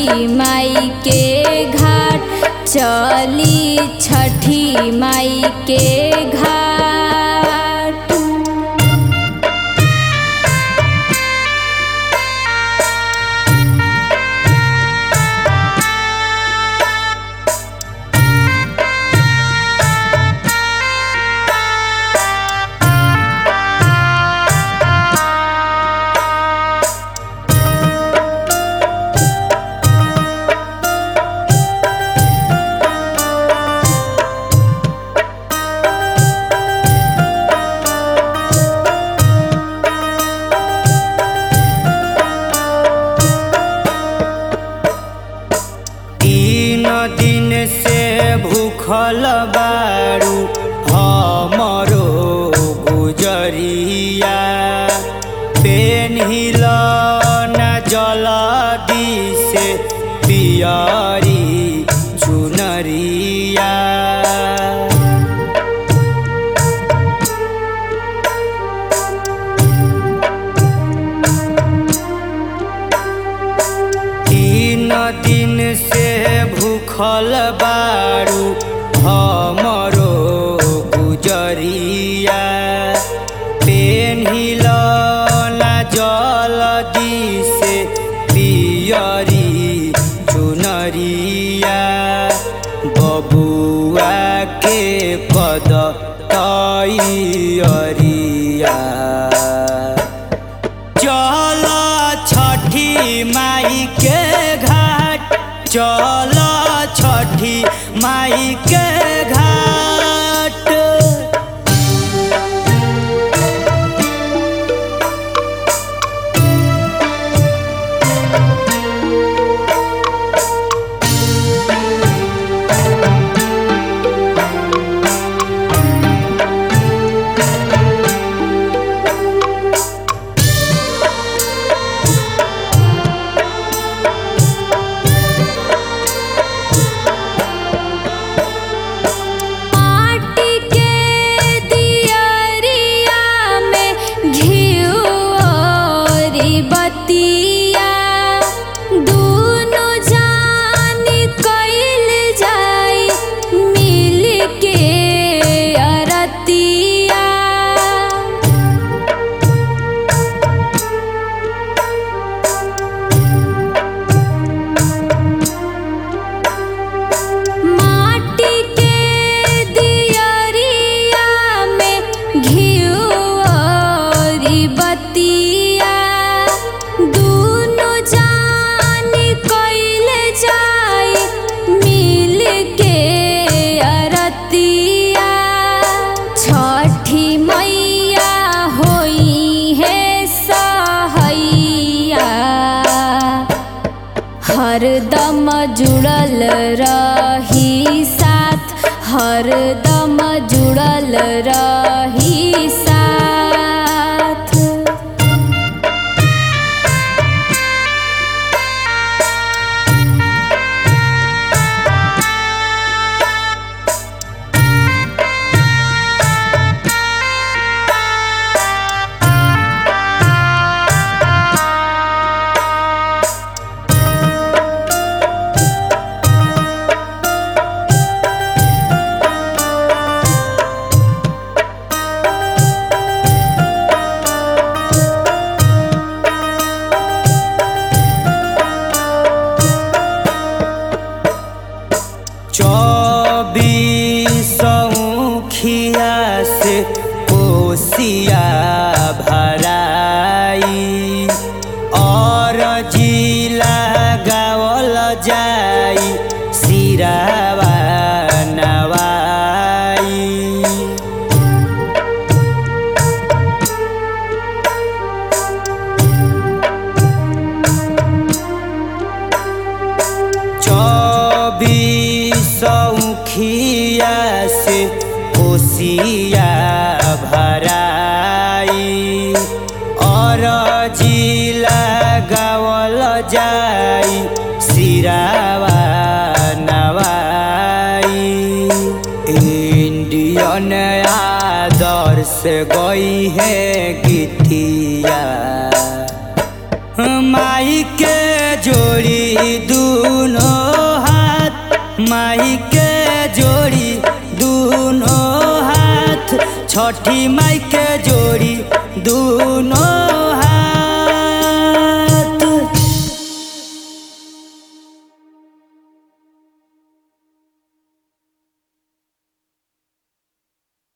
छठी माई के घाट, चली छठी माई के घाट। दिन से भूखल बारू हमरो गुजरिया, पेन्हिल न जल्दी से पियरी चुनरिया। दिन से भूखल बारू हमरो गुजरिया, पेन्हिल न जल्दी से पियरी चुनरिया। बबुआ के पद तैयरिया, चल छठी माई के घाट, चल छठी माई के घाट। हरदम जुड़ल रही साथ, हरदम जुड़ल रही साथ। खिया से कोसिया भराई, और जिला गावल जाई सिरावा नवाई। 24 खिया से कोसिया भराई, और जिला गावल जाई सिरावा नवाई। इंडियन आदर्श गई है गीतिया, माई के जोड़ी दोनों हाथ, माई के जोड़ी दोनों हाथ, छठी माई के जोड़ी दोनों